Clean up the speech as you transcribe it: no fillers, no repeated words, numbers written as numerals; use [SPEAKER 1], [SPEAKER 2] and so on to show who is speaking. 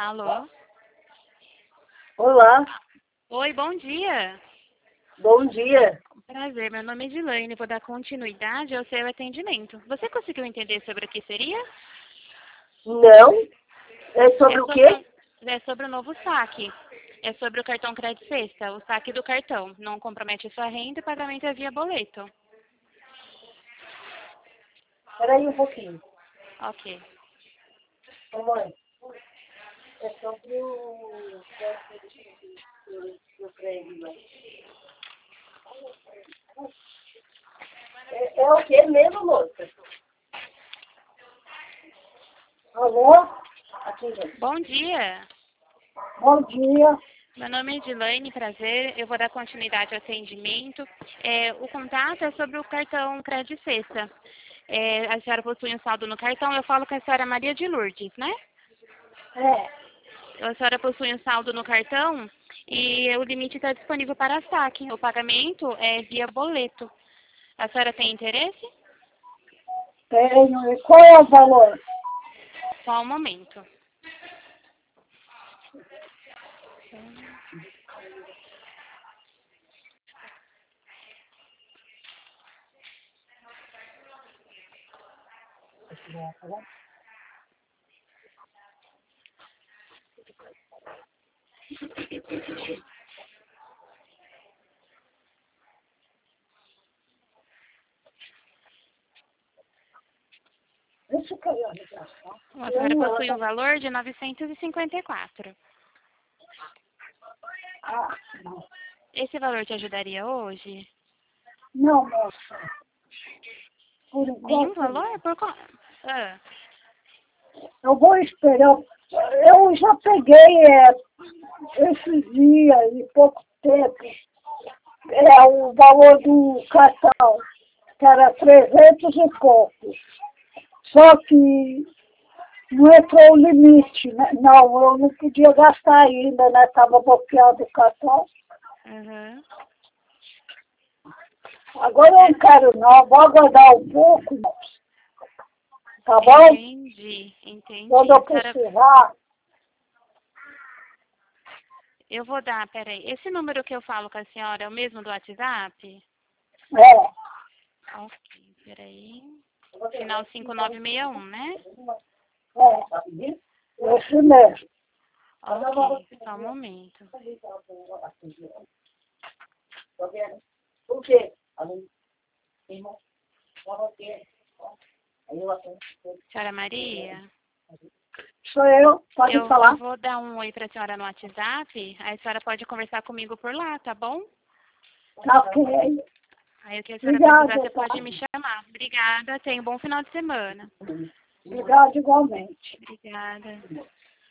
[SPEAKER 1] Alô?
[SPEAKER 2] Olá,
[SPEAKER 1] Oi, bom dia.
[SPEAKER 2] bom dia.
[SPEAKER 1] Prazer, meu nome é Edilane. Vou dar continuidade ao seu atendimento. Você conseguiu entender sobre o que seria?
[SPEAKER 2] Não? É sobre
[SPEAKER 1] É
[SPEAKER 2] o
[SPEAKER 1] sobre,
[SPEAKER 2] quê?
[SPEAKER 1] é sobre o novo saque. É sobre o cartão Crédito Sexta, o saque do cartão. Não compromete sua renda e pagamento é via boleto.
[SPEAKER 2] Espera aí um pouquinho.
[SPEAKER 1] Ok.
[SPEAKER 2] Mamãe, é sobre o do crédito. É o quê mesmo, moça? Alô? Aqui, gente.
[SPEAKER 1] Bom dia.
[SPEAKER 2] Bom dia.
[SPEAKER 1] Meu nome é Edilane, prazer. Eu vou dar continuidade ao atendimento. O contato é sobre o cartão Crédito Sexta. A senhora possui um saldo no cartão. Eu falo com a senhora Maria de Lourdes, né? A senhora possui um saldo no cartão e o limite está disponível para saque. O pagamento é via boleto. A senhora tem interesse?
[SPEAKER 2] Tenho. E qual é o valor?
[SPEAKER 1] Só um momento.
[SPEAKER 2] Deixa eu cair a ligação.
[SPEAKER 1] A senhora possui um valor de 954.
[SPEAKER 2] Ah, não.
[SPEAKER 1] Esse valor te ajudaria hoje?
[SPEAKER 2] Não, moça. Por
[SPEAKER 1] Nenhum
[SPEAKER 2] enquanto, não.
[SPEAKER 1] valor?
[SPEAKER 2] Eu vou esperar. Eu já peguei esses dias e pouco tempo o valor do cartão, que era 300 e pouco. Só que não entrou o limite, né? Não, eu não podia gastar ainda, né? Estava bloqueado o cartão.
[SPEAKER 1] Uhum.
[SPEAKER 2] Agora eu não quero não, vou aguardar um pouco, tá bom?
[SPEAKER 1] Entendi.
[SPEAKER 2] Quando eu precisar,
[SPEAKER 1] Eu vou dar, peraí. Esse número que eu falo com a senhora é o mesmo do WhatsApp? Ok, peraí. Final 5961, né?
[SPEAKER 2] esse mesmo.
[SPEAKER 1] Ok, só um momento.
[SPEAKER 2] Por quê?
[SPEAKER 1] Senhora Maria,
[SPEAKER 2] Sou eu, pode
[SPEAKER 1] eu
[SPEAKER 2] falar.
[SPEAKER 1] vou dar um oi para a senhora no WhatsApp. Aí a senhora pode conversar comigo por lá, tá bom?
[SPEAKER 2] Tá ok.
[SPEAKER 1] Aí o que a senhora precisar,
[SPEAKER 2] Obrigada,
[SPEAKER 1] você
[SPEAKER 2] tá?
[SPEAKER 1] pode me chamar. Obrigada, tenha um bom final de semana.
[SPEAKER 2] Obrigada igualmente.
[SPEAKER 1] Obrigada.